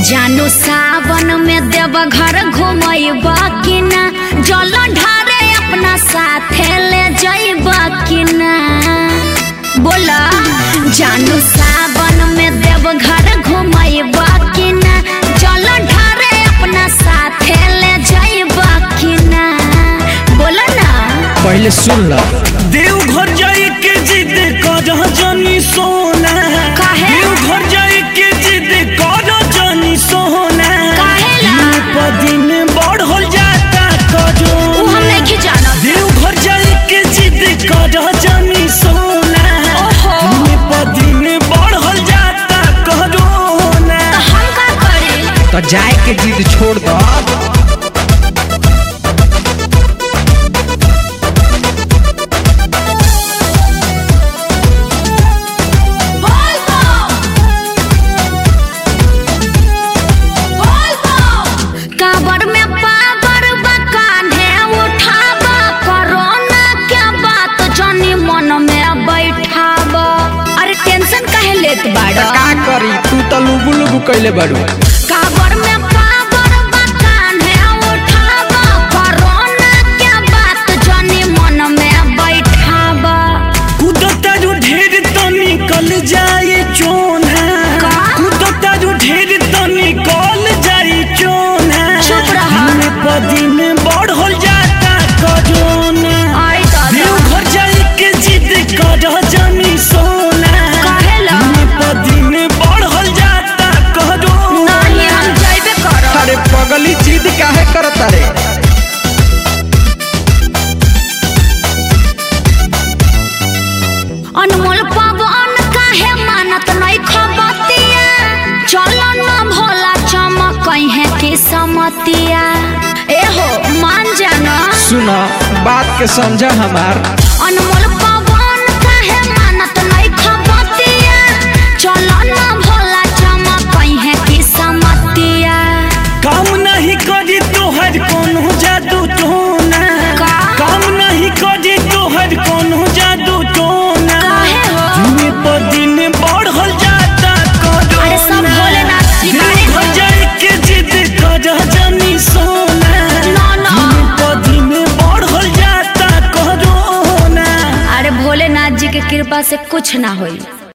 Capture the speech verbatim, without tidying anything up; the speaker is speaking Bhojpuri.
जानू सावन में देवघर घुमैबा कि ना, जल ढारे अपना साथे ले जाइबा कि ना। बोला जानू सावन में देवघर घुमैबा कि ना, जल ढारे अपना साथे ले जाइबा कि ना। बोला ना पहले सुन ला। देवघर जाए के जिद कर जानी सोना, काहे? देवघर जाए के जिद कर जानी सोना, काहेला? दिन पर दिन बढ़ल जाता कजो। उ हम नहीं जाना। देवघर जाए के जिद कर जानी सोना, ओहो। दिन पर दिन बढ़ल जाता कजो ना। तो हम का करे? तो जाए के जिद छोड़ दो। काबर में पावर बकाने उठाबा, कोरोना के बात जानी मन में बैठाबा। अरे टेंशन काहे लेत तो बाड़ा? का करी, तू तो लुबु लुबु कैले बाड़ू। काबर में पावर बकाने उठाबा, कोरोना के बात जानी मन में बैठाबा। कुदता जो ढेर तो निकल जाए चोना, का? कुदता जो ढेर तो निकल जाए चोना। चुप रहा। दिन पर दिन बढ़ल जाता कजोना। आई दादा। देवघर जाए के जिद कर जानी सोना, काहेला? दिन पर दिन बढ़ल जाता कजोना। नहीं हम जाइबे करब। अरे पगली जिद काहे करता रे? अनमोल पवन काहे मानत नहीं खबतिया, चलो न भोला चमक है के समतिया। एहो मान जाना। सुना बात के समझा हमार। अनमोल पवन काहे मानत नहीं खबतिया, चलो न भोला चमक है के समतिया। काम नहीं करी तोहर कोनो जादू टोना, का? काम नहीं करी तोहर कोनो जादू टोना। काहे हो? दिन पर दिन बढ़ल जाता करोना। अरे सब भोलेनाथ जी बारे हो। देवघर जाए के जिद कर जानी सोना, ना, ना। दिन पर दिन बढ़ल जाता करोना। अरे भोलेनाथ जी के कृपा से कुछ ना होई।